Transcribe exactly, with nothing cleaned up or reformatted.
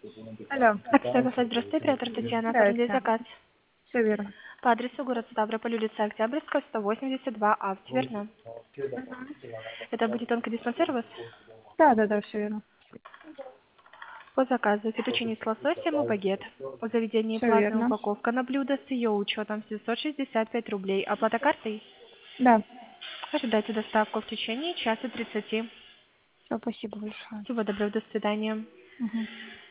Алло, Акция «Кафе», здравствуйте, оператор Татьяна, оформляю здрасте. заказ. Все верно. По адресу город Ставрополь, улица Октябрьская, сто восемьдесят два А, верно? Мгм. Это будет онкодиспансер у вас? Да, да, да, все верно. По заказу фетучини с лососем и багет. У заведения Все платная верно. упаковка на блюдо с ее учетом семьсот шестьдесят пять рублей. Оплата картой? Да. Ожидайте доставку в течение часа тридцати. Все, спасибо большое. Всего доброго, до свидания. Мгм.